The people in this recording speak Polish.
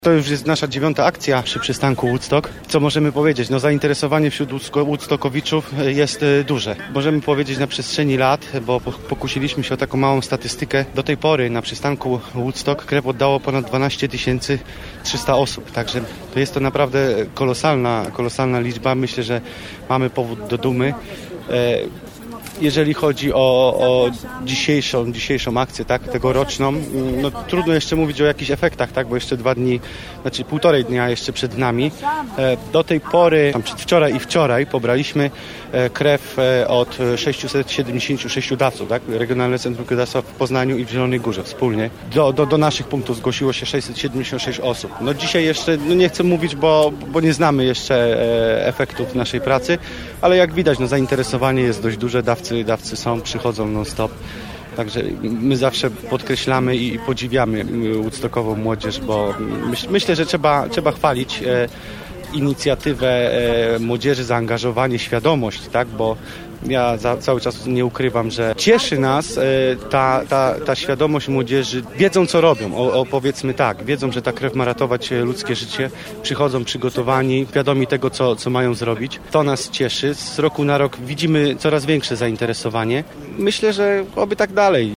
To już jest nasza 9. akcja przy przystanku Woodstock. Co możemy powiedzieć? No zainteresowanie wśród Woodstockowiczów jest duże. Możemy powiedzieć na przestrzeni lat, bo pokusiliśmy się o taką małą statystykę. Do tej pory na przystanku Woodstock krew oddało ponad 12 300 osób. Także to jest to naprawdę kolosalna liczba. Myślę, że mamy powód do dumy. Jeżeli chodzi o dzisiejszą akcję, tak, tegoroczną, no trudno jeszcze mówić o jakichś efektach, tak, bo jeszcze 2 dni, znaczy 1,5 dnia jeszcze przed nami. Do tej pory, tam przedwczoraj i wczoraj pobraliśmy krew od 676 dawców, tak, Regionalne Centrum Krwiodawstwa w Poznaniu i w Zielonej Górze wspólnie. Do naszych punktów zgłosiło się 676 osób. No dzisiaj jeszcze, no nie chcę mówić, bo nie znamy jeszcze efektów naszej pracy, ale jak widać, no zainteresowanie jest dość duże, dawcy są, przychodzą non-stop. Także my zawsze podkreślamy i podziwiamy woodstockową młodzież, bo myślę, że trzeba chwalić inicjatywę młodzieży, zaangażowanie, świadomość, tak, bo ja cały czas nie ukrywam, że cieszy nas ta świadomość młodzieży. Wiedzą, co robią, powiedzmy tak. Wiedzą, że ta krew ma ratować ludzkie życie. Przychodzą przygotowani, świadomi tego, co mają zrobić. To nas cieszy. Z roku na rok widzimy coraz większe zainteresowanie. Myślę, że oby tak dalej.